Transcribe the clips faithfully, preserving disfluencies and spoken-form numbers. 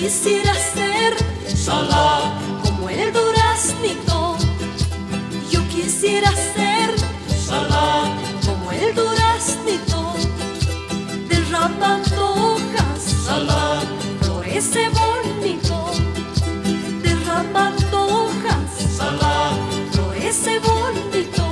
quisiera ser Salah, como el duraznito. Yo quisiera ser Salah, como el duraznito, derramando hojas, Salah, florece bonito, derramando hojas, Salah, florece bonito.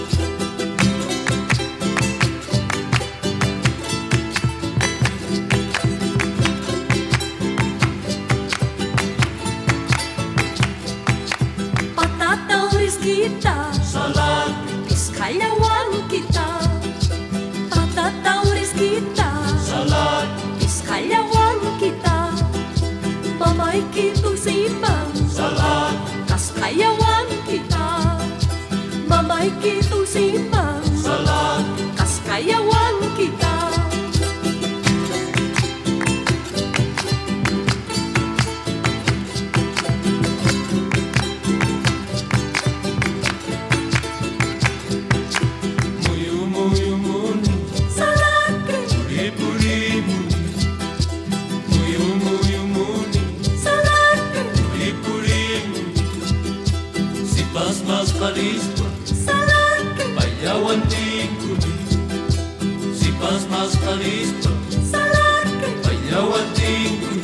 Patata urisquita, Salah, Piskayawan kita. Patata urisquita, Salah, Piskayawan kita. Mamay kito simbang, Salah, Kaskayawan kita. Mamay kito simbang, Salah, Kaskayawan kita. Muyu muyu muni, Salake, puri puri muni. Muyu muyu muni, salake, puri puri muni. Si pas mas palispa, salake, bayawan tingkuli. Si pas mas palispa, salake. bayawan tingkuli.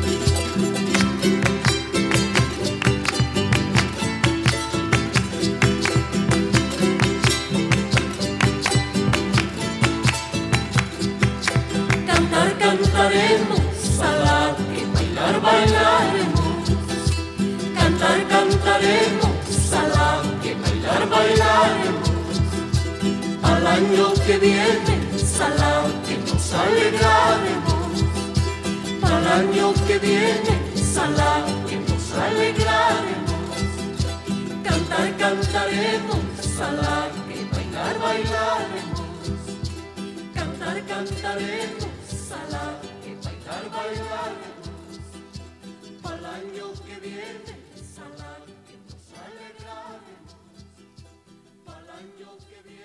Cantar, cantaremos, salake, bailar, bailaremos. Cantar, cantaremos, salake, bailar, bailaremos. Al año que viene, salake, nos alegraremos. Al año que viene, salake, nos alegraremos. Cantar, cantaremos, salake, bailar, bailaremos. Cantar, cantaremos, salake, bailar, bailaremos. Al año que viene, salake, nos alegraremos. Al año que viene.